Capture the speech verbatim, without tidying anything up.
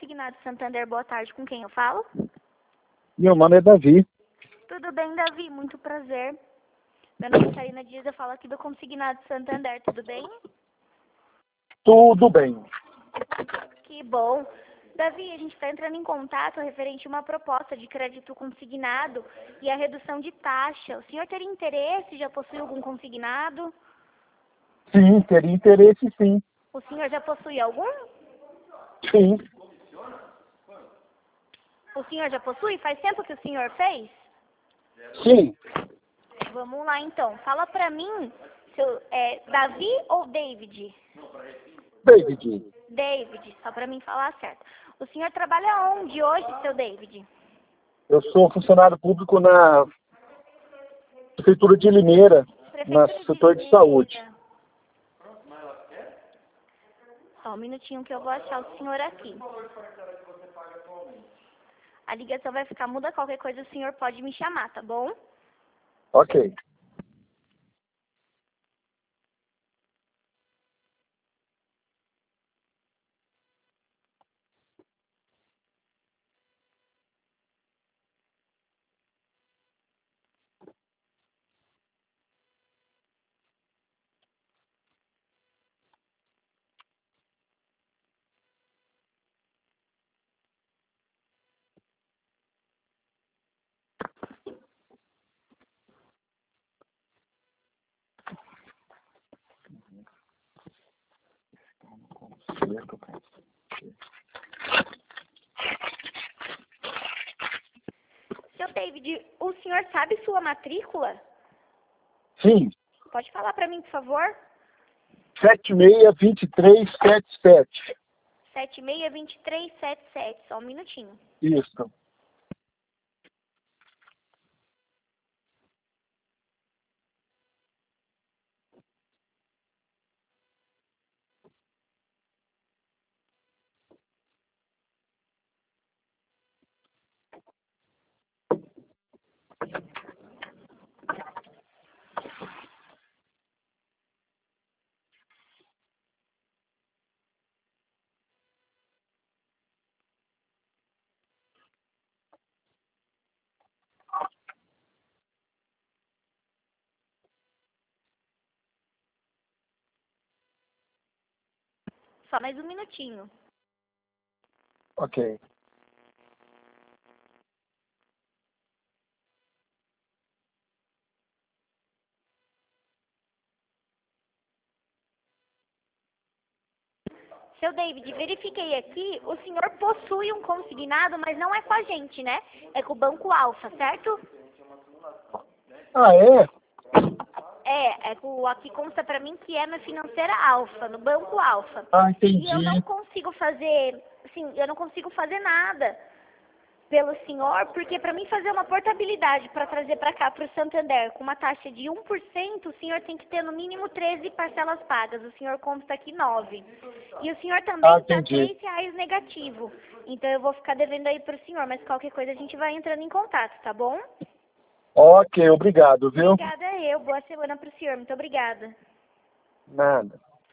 Consignado Santander, boa tarde. Com quem eu falo? Meu nome é Davi. Tudo bem, Davi? Muito prazer. Meu nome é Karina Dias, eu falo aqui do Consignado Santander, tudo bem? Tudo bem. Que bom. Davi, a gente está entrando em contato referente a uma proposta de crédito consignado e a redução de taxa. O senhor teria interesse? Já possui algum consignado? Sim, teria interesse sim. O senhor já possui algum? Sim. O senhor já possui? Faz tempo que o senhor fez? Sim. Vamos lá então. Fala pra mim, seu, é Davi ou David? David, David, só pra mim falar certo. O senhor trabalha onde hoje, seu David? eu sou funcionário público na Prefeitura de Limeira, no Prefeitura setor de Limeira. saúde. Só um minutinho que eu vou achar o senhor aqui. A ligação vai ficar muda, qualquer coisa o senhor pode me chamar, tá bom? Ok. Seu David, o senhor sabe sua matrícula? Sim. Pode falar pra mim, por favor? sete seis dois três sete sete. sete seis dois três sete sete, só um minutinho. Isso. Só mais um minutinho. Ok. Seu David, verifiquei aqui, o senhor possui um consignado, mas não é com a gente, né? É com o Banco Alfa, certo? Ah, é? É, é com, aqui consta pra mim que é na financeira Alfa, no Banco Alfa. Ah, E eu não entendi. consigo fazer, assim, eu não consigo fazer nada pelo senhor, porque para mim fazer uma portabilidade para trazer para cá, para o Santander, com uma taxa de um por cento, o senhor tem que ter no mínimo treze parcelas pagas. O senhor consta aqui nove. E o senhor também Ah, está entendi. três reais negativo. Então eu vou ficar devendo aí para o senhor, mas qualquer coisa a gente vai entrando em contato, tá bom? Ok, obrigado, viu? Obrigada eu. Boa semana para o senhor. Muito obrigada. Nada.